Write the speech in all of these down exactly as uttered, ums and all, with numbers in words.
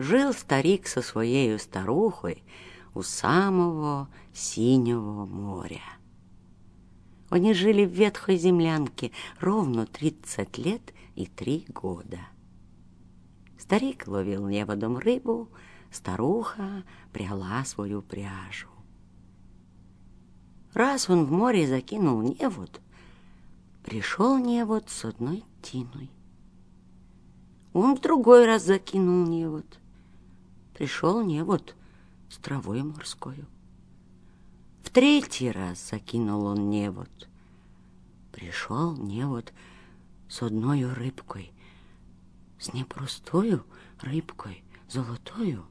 жил старик со своей старухой у самого синего моря. Они жили в ветхой землянке ровно тридцать лет и три года. Старик ловил неводом рыбу, старуха пряла свою пряжу. Раз он в море закинул невод, пришел невод с одной тиной. Он в другой раз закинул невод, пришел невод с травой морскою. В третий раз закинул он невод, пришел невод с одной рыбкой, с непростою рыбкой, золотою.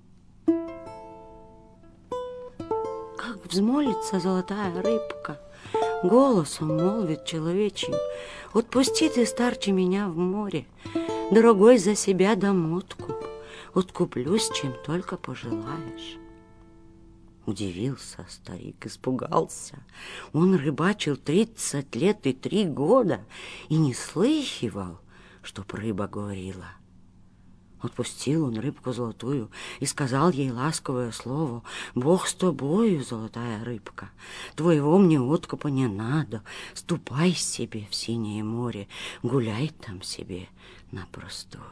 Как взмолится золотая рыбка, голосом молвит человечьим: «Отпусти ты, старче, меня в море, дорогой, за себя дам откуп, откуплюсь, чем только пожелаешь». Удивился старик, испугался. Он рыбачил тридцать лет и три года и не слыхивал, чтоб рыба говорила. Отпустил он рыбку золотую и сказал ей ласковое слово: «Бог с тобою, золотая рыбка, твоего мне откупа не надо, ступай себе в синее море, гуляй там себе на просторе».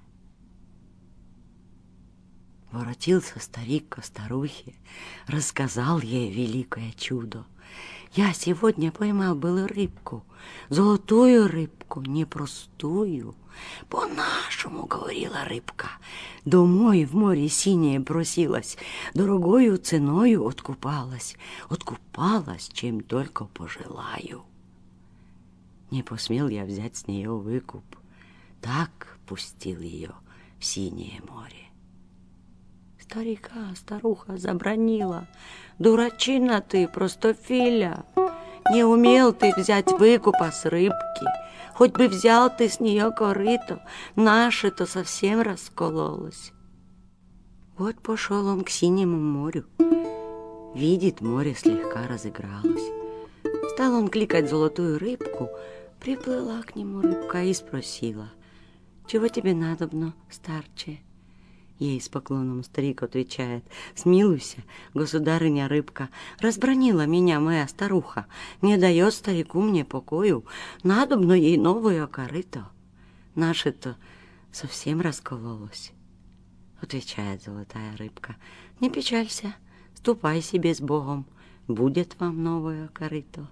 Воротился старик ко старухе, рассказал ей великое чудо. «Я сегодня поймал было рыбку, золотую рыбку, непростую. По-нашему, — говорила рыбка, — домой в море синее бросилась, дорогою ценою откупалась, откупалась, чем только пожелаю. Не посмел я взять с нее выкуп, так пустил ее в синее море». Старика старуха забранила: «Дурачина ты, простофиля! Не умел ты взять выкупа с рыбки, хоть бы взял ты с нее корыто, наше-то совсем раскололось». Вот пошел он к синему морю. Видит, море слегка разыгралось. Стал он кликать золотую рыбку, приплыла к нему рыбка и спросила: «Чего тебе надобно, старче?» Ей с поклоном старик отвечает: «Смилуйся, государыня рыбка, разбранила меня моя старуха, не дает старику мне покою, надобно ей новое корыто, наше-то совсем раскололось». Отвечает золотая рыбка: «Не печалься, ступай себе с Богом, будет вам новое корыто».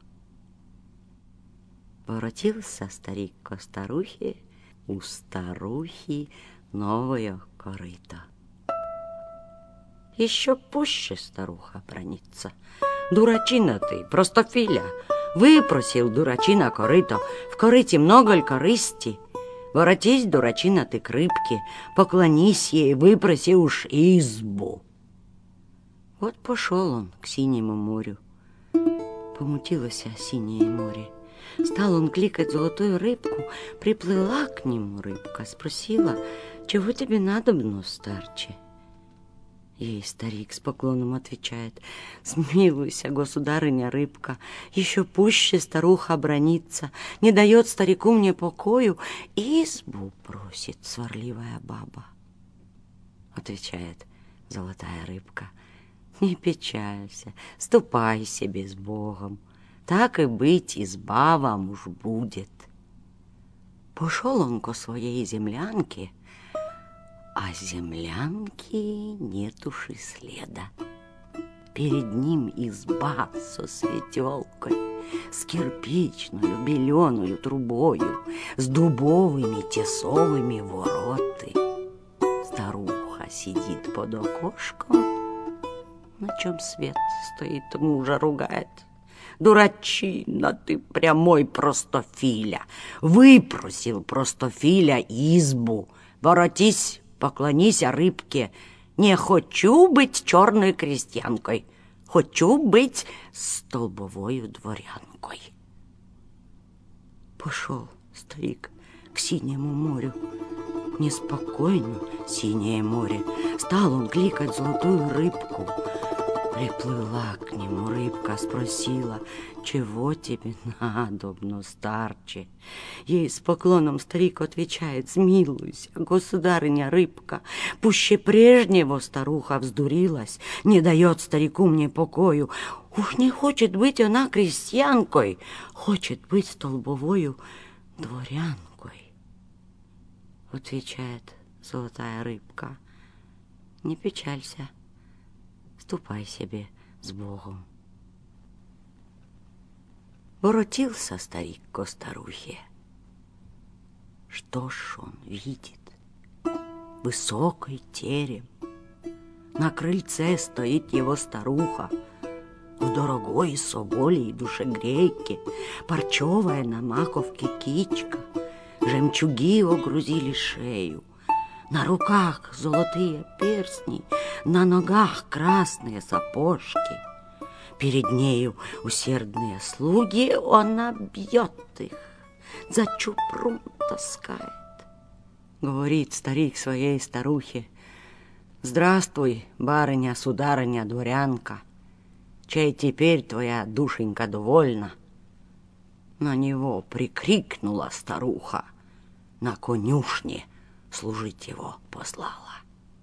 Воротился старик ко старухе, у старухи новое корыто. Еще пуще старуха бранится: «Дурачина ты, простофиля! Выпросил, дурачина, корыто, в корыте много ль корысти? Воротись, дурачина ты, к рыбке, поклонись ей, выпроси уж избу». Вот пошел он к синему морю. Помутилось синее море. Стал он кликать золотую рыбку, приплыла к нему рыбка, спросила: «Чего тебе надобно, старче?» Ей старик с поклоном отвечает: «Смилуйся, государыня рыбка, еще пуще старуха бранится, не дает старику мне покою, избу просит сварливая баба». Отвечает золотая рыбка: «Не печалься, ступай себе с Богом, так и быть, изба вам уж будет». Пошел он ко своей землянке, а землянки нет уж и следа. Перед ним изба со светелкой, с кирпичную беленую трубою, с дубовыми тесовыми вороты. Старуха сидит под окошком, на чем свет стоит, мужа ругает: «Дурачина ты, прямой простофиля! Выпросил простофиля избу! Воротись, поклонись рыбке! Не хочу быть черной крестьянкой, хочу быть столбовою дворянкой». Пошел старик к синему морю. Неспокойно синее море. Стал он кликать золотую рыбку. Приплыла к нему рыбка, спросила: чего тебе надобно, старче? Ей с поклоном старик отвечает: смилуйся, государыня рыбка, пуще прежнего старуха вздурилась, не дает старику мне покою. Уж не хочет быть она крестьянкой, хочет быть столбовою дворянкой. Отвечает золотая рыбка: не печалься, ступай себе с Богом. Воротился старик ко старухе. Что ж он видит? Высокий терем. На крыльце стоит его старуха в дорогой соболей душегрейке, парчевая на маковке кичка, жемчуги огрузили шею, на руках золотые перстни, на ногах красные сапожки. Перед нею усердные слуги, она бьет их, за чупрун таскает. Говорит старик своей старухе: здравствуй, барыня, сударыня, дворянка, чей теперь твоя душенька довольна? На него прикрикнула старуха, на конюшне служить его послала.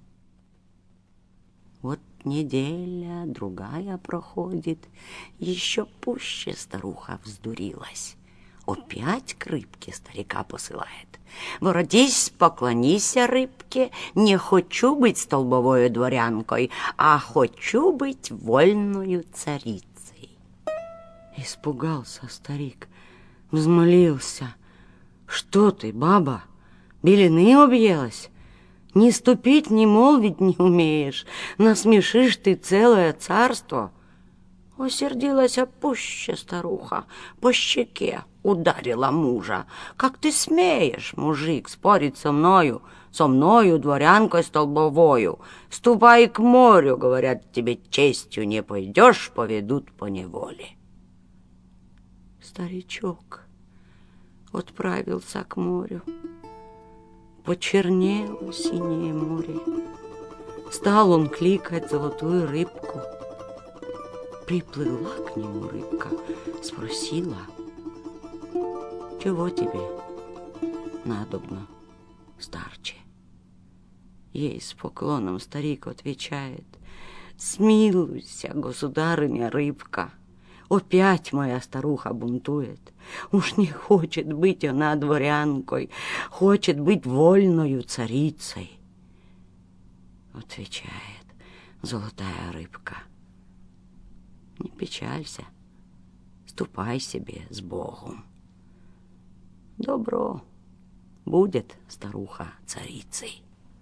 Вот неделя, другая проходит, еще пуще старуха вздурилась. Опять к рыбке старика посылает: воротись, поклонися рыбке, не хочу быть столбовою дворянкой, а хочу быть вольною царицей. Испугался старик, взмолился: что ты, баба, белины объелась? Ни ступить, ни молвить не умеешь, насмешишь ты целое царство. Осердилась пуще старуха, по щеке ударила мужа. Как ты смеешь, мужик, спорить со мною, со мною, дворянкой столбовою? Ступай к морю, говорят, тебе честью не пойдешь, поведут по неволе. Старичок отправился к морю. Почернело синее море. Стал он кликать золотую рыбку. Приплыла к нему рыбка, спросила: чего тебе надобно, старче? Ей с поклоном старик отвечает: смилуйся, государыня рыбка, опять моя старуха бунтует. Уж не хочет быть она дворянкой, хочет быть вольною царицей. Отвечает золотая рыбка: не печалься, ступай себе с Богом. Добро будет старуха царицей.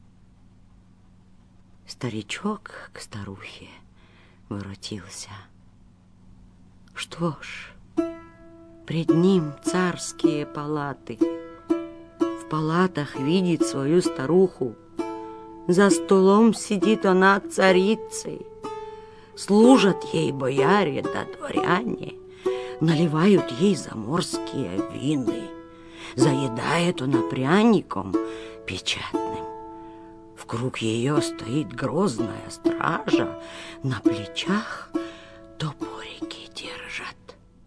Старичок к старухе воротился. Что ж, пред ним царские палаты. В палатах видит свою старуху. За столом сидит она царицей. Служат ей бояре да дворяне, наливают ей заморские вины. Заедает она пряником печатным. Вкруг ее стоит грозная стража, на плечах топорики держат.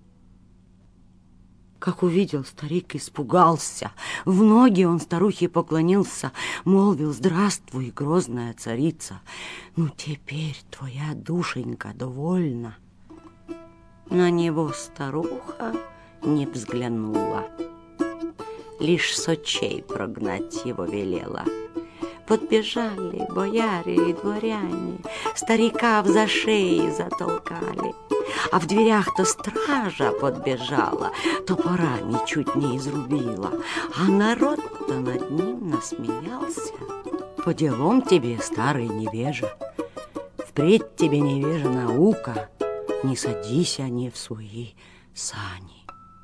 Как увидел старик, испугался. В ноги он старухе поклонился, молвил: здравствуй, грозная царица, ну теперь твоя душенька довольна. На него старуха не взглянула, лишь с очей прогнать его велела. Подбежали бояре и дворяне, старика в за шеи затолкали. А в дверях то стража подбежала, топорами чуть не изрубила, а народ-то над ним насмеялся. По делам тебе, старый невежа, впредь тебе, невежа, наука, не садись они в свои сани.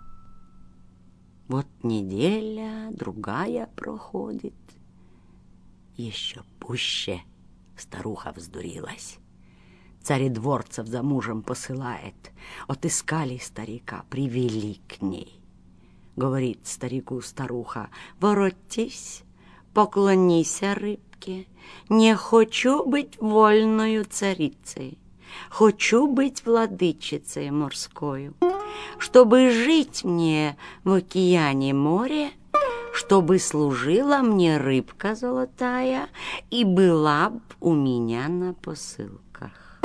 Вот неделя, другая проходит, еще пуще старуха вздурилась. Царедворцев за мужем посылает. Отыскали старика, привели к ней. Говорит старику старуха: воротись, поклонися рыбке, не хочу быть вольною царицей. хочу быть владычицей морскою, чтобы жить мне в океане море, чтобы служила мне рыбка золотая и была б у меня на посылках.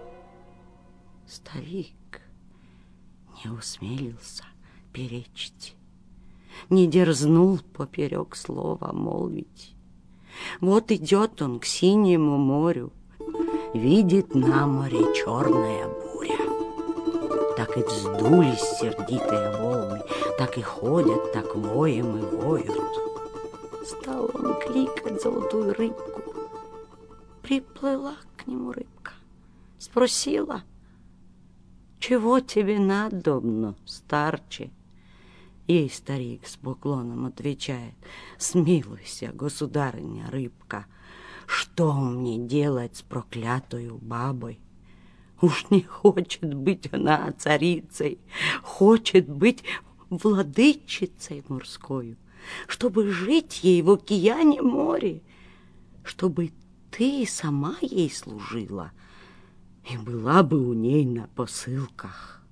Старик не усмелился перечить, не дерзнул поперек слова молвить. Вот идет он к синему морю, видит на море черная буря. Так и вздулись сердитые волны, так и ходят, так воем и воют. Стал он кликать золотую рыбку. Приплыла к нему рыбка, спросила: «Чего тебе надобно, старче?» Ей старик с поклоном отвечает: «Смилуйся, государыня рыбка, что мне делать с проклятою бабой? Уж не хочет быть она царицей, хочет быть владычицей морскою, чтобы жить ей в океане море, чтобы ты сама ей служила и была бы у ней на посылках».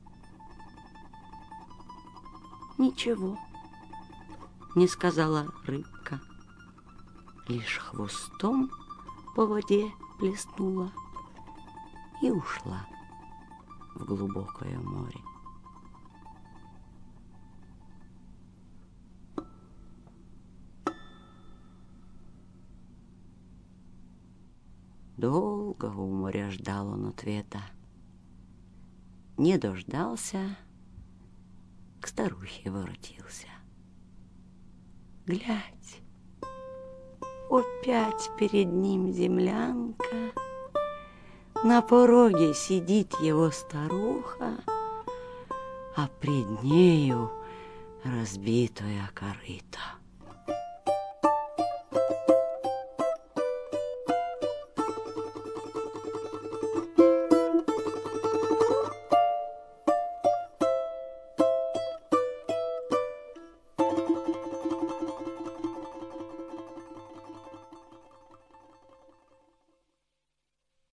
Ничего не сказала рыбка, лишь хвостом по воде плеснула и ушла в глубокое море. Долго у моря ждал он ответа. Не дождался, к старухе воротился. Глядь, опять перед ним землянка, на пороге сидит его старуха, а пред нею разбитое корыто.